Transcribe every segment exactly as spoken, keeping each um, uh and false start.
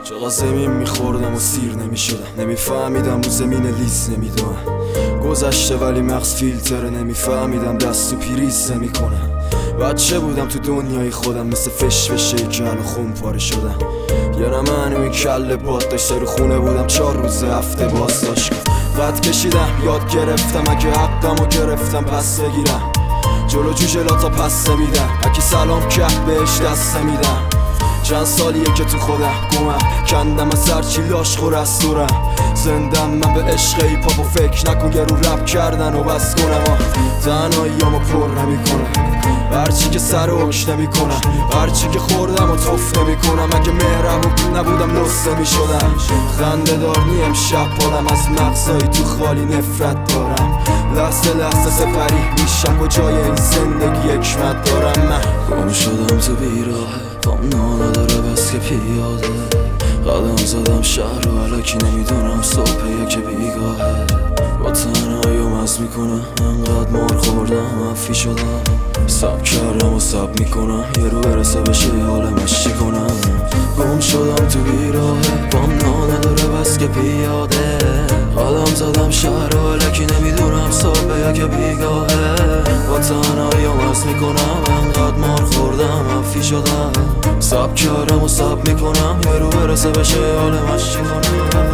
چقدر زمین میخوردم و سیر نمیشدم، نمیفهمیدم رو زمین لیز نمیدونم گذشته ولی مغز فیلتره، نمیفهمیدم دست و پیریز نمیکنم. بچه بودم تو دنیای خودم مثل فش فشه که الان خون پاره شدم. یه من و این کل باد داشته رو خونه بودم چهار روز هفته باز داشت قد کشیدم یاد گرفتم اگه حقم رو گرفتم پس بگیرم، جلو جوجلاتا پس نمیدم، اگه سلام کرد بهش دست نمیدم. چند سالیه که تو خودم گمم کندم از هرچی لاش خور از دورم، زندم من به عشق ای پاپ و فکر نکن که رو رب کردن و بس کنم. تنهاییامو پر نمیکنم هرچی که سر و حکش نمیکنم، هرچی که خوردم و توف نمیکنم. اگه مهرم نبودم لست نمیشدم. خنده دار نیم شب پالم از مغزایی تو خالی نفرت دارم، لحظه لحظه سپری میشم کجای این زندگی حکمت دارم. من گم شدم تو بیراهه پام نداره بس که پیاده، قدم زدم شهر و علکی نمیدونم صبح که بیگاهه. با تنهاییو مز میکنم انقدر مار خوردم افی شدم، سب کردم و سب میکنم یه رو برسه بشه حالمش چی کنم. گم شدم تو بیراهه پام نداره بس که پیاده، قدم زدم شهر و علکی نمیدونم صبح که بیگاهه. با تنهاییو مز میکنم انقدر مار خوردم افی شدم، سب کردم و سب میکنم یه رو برسه بشه حالمش چی کنم.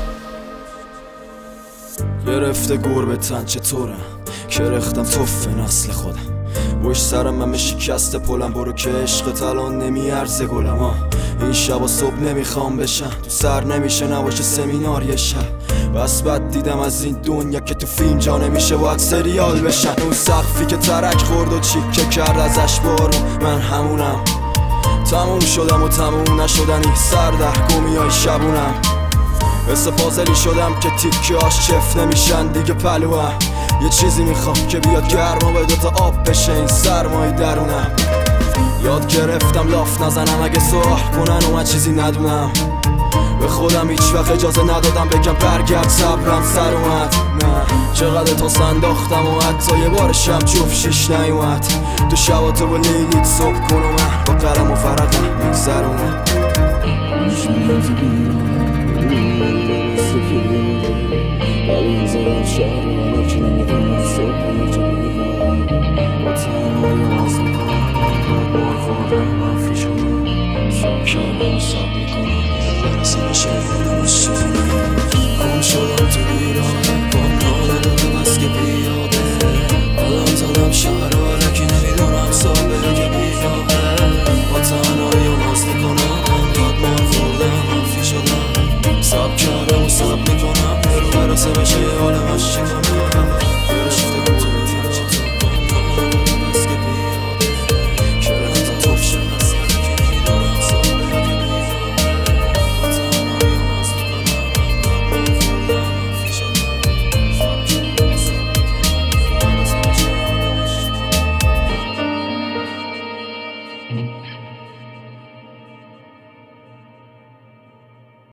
گرفته گربه تن چطورم که رختم توف نسل خودم، بوش سرم من شکست پلم برو که عشق تلان نمیارزه گلم ها. این شبا صبح نمیخوام بشم تو سر نمیشه نباشه سمینار یه شب، بس بد دیدم از این دنیا که تو فیلم جا نمیشه باید سریال بشن. اون سقفی که ترک خورد و چیکه کرد ازش بارون من همونم، تموم شدم و تموم نشدنی سردرگمی های شبونم. مثل پازلی شدم که تیکه هاش چف نمیشن دیگه پلوام، یه چیزی میخوام که بیاد گرما به دوتا آب بشه این سرمایی درونم. یاد گرفتم لاف نزنم اگه سوال کنن و من چیزی ندونم، به خودم هیچ وقت اجازه ندادم بگم برگرد صبرم سر اومد. نه چقدر تا سنداختم و حتی یه بارشم جفت شیش نیومد. تو شباتو با لیلیت صبح کن و من با قلم و فرقم میگذرونم. قلم زدم شهر و علکی نمیدونم صبح که بیگاه، با تنهایی مز میکنم انقدر مار خوردم افی شدم، سب کردم و سب میکنم برسه بشه